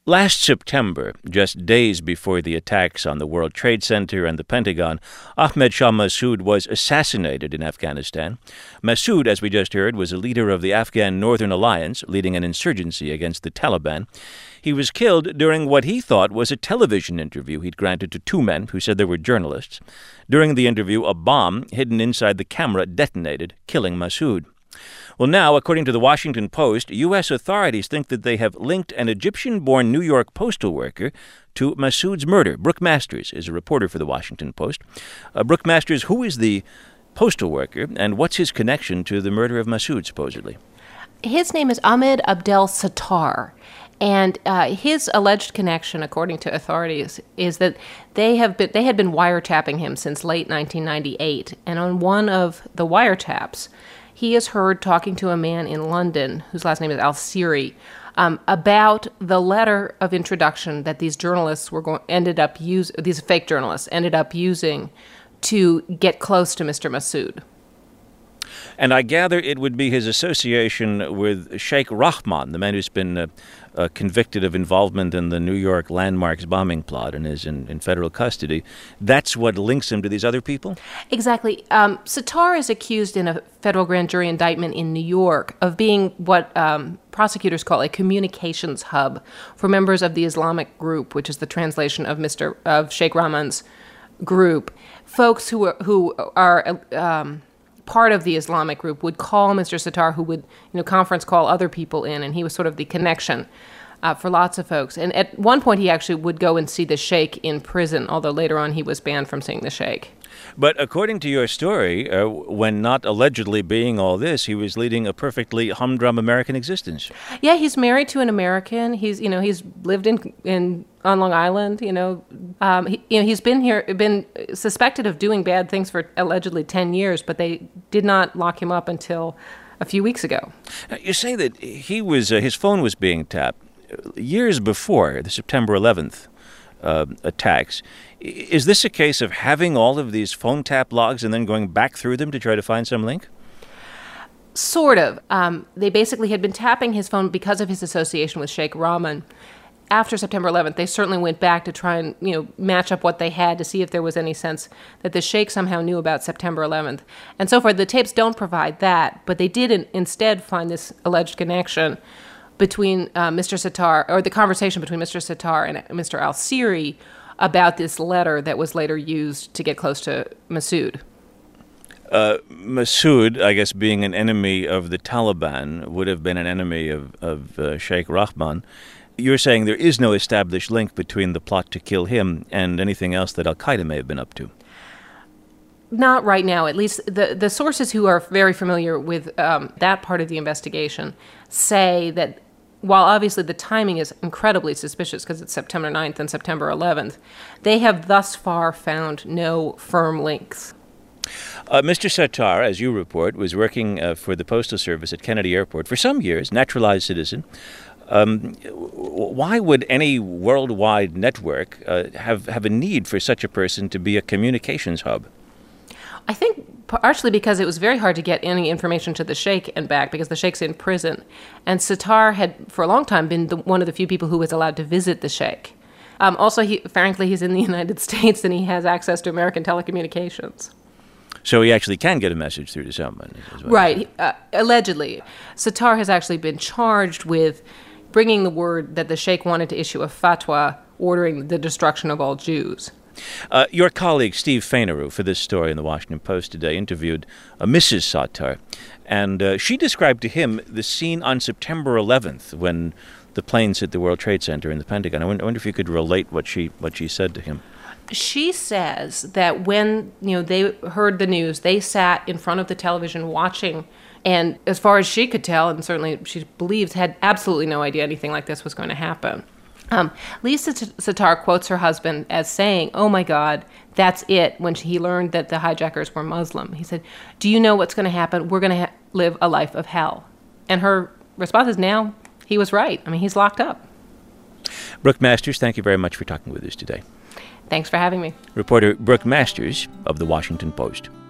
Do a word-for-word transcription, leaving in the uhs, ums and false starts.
Last September, just days before the attacks on the World Trade Center and the Pentagon, Ahmed Shah Massoud was assassinated in Afghanistan. Massoud, as we just heard, was a leader of the Afghan Northern Alliance, leading an insurgency against the Taliban. He was killed during what he thought was a television interview he'd granted to two men who said they were journalists. During the interview, a bomb hidden inside the camera detonated, killing Massoud. Well, now, according to the Washington Post, U S authorities think that they have linked an Egyptian-born New York postal worker to Massoud's murder. Brooke Masters is a reporter for the Washington Post. Uh, Brooke Masters, who is the postal worker, and what's his connection to the murder of Massoud, supposedly? His name is Ahmed Abdel Sattar. And uh, his alleged connection, according to authorities, is that they have been they had been wiretapping him since late nineteen ninety-eight. And on one of the wiretaps, he is heard talking to a man in London, whose last name is Al-Siri, um, about the letter of introduction that these journalists were going ended up use these fake journalists ended up using to get close to Mister Massoud. And I gather it would be his association with Sheikh Rahman, the man who's been uh, uh, convicted of involvement in the New York landmarks bombing plot and is in, in federal custody. That's what links him to these other people? Exactly. Um, Sattar is accused in a federal grand jury indictment in New York of being what um, prosecutors call a communications hub for members of the Islamic group, which is the translation of Mister of Sheikh Rahman's group. Folks who are, who are um, part of the Islamic group would call Mister Sattar, who would, you know, conference call other people in, and he was sort of the connection uh, for lots of folks. And at one point, he actually would go and see the sheikh in prison, although later on he was banned from seeing the sheikh. But according to your story, uh, when not allegedly being all this, he was leading a perfectly humdrum American existence. Yeah, he's married to an American. He's, you know, he's lived in in on Long Island. You know, um, he, you know, he's been here, been suspected of doing bad things for allegedly ten years, but they did not lock him up until a few weeks ago. You say that he was uh, his phone was being tapped years before the September eleventh uh, attacks. Is this a case of having all of these phone tap logs and then going back through them to try to find some link? Sort of. Um, they basically had been tapping his phone because of his association with Sheikh Rahman. After September eleventh, they certainly went back to try and, you know, match up what they had to see if there was any sense that the sheikh somehow knew about September eleventh. And so far, the tapes don't provide that, but they did in, instead find this alleged connection between uh, Mister Sattar, or the conversation between Mister Sattar and Mister Al-Siri about this letter that was later used to get close to Massoud. Uh, Massoud, I guess, being an enemy of the Taliban, would have been an enemy of, of uh, Sheikh Rahman. You're saying there is no established link between the plot to kill him and anything else that Al-Qaeda may have been up to? Not right now. At least the, the sources who are very familiar with um, that part of the investigation say that while obviously the timing is incredibly suspicious because it's September ninth and September eleventh, they have thus far found no firm links. Uh, Mister Sattar, as you report, was working uh, for the Postal Service at Kennedy Airport for some years, naturalized citizen. Um, why would any worldwide network uh, have, have a need for such a person to be a communications hub? I think partially because it was very hard to get any information to the sheikh and back because the sheikh's in prison. And Sattar had, for a long time, been the, one of the few people who was allowed to visit the sheikh. Um, also, he, frankly, he's in the United States and he has access to American telecommunications. So he actually can get a message through to someone. Well. Right. Uh, allegedly. Sattar has actually been charged with bringing the word that the sheikh wanted to issue a fatwa ordering the destruction of all Jews. Uh, your colleague, Steve Fainaru, for this story in the Washington Post today, interviewed uh, Missus Sattar, and uh, she described to him the scene on September eleventh when the planes hit the World Trade Center and the Pentagon. I wonder, I wonder if you could relate what she what she said to him. She says that when, you know, they heard the news, they sat in front of the television watching, and as far as she could tell, and certainly she believes, had absolutely no idea anything like this was going to happen. Um, Lisa Sattar quotes her husband as saying, "Oh my God, that's it," when he learned that the hijackers were Muslim. He said, "Do you know what's going to happen? We're going to ha- live a life of hell." And her response is, now, he was right. I mean, he's locked up. Brooke Masters, thank you very much for talking with us today. Thanks for having me. Reporter Brooke Masters of The Washington Post.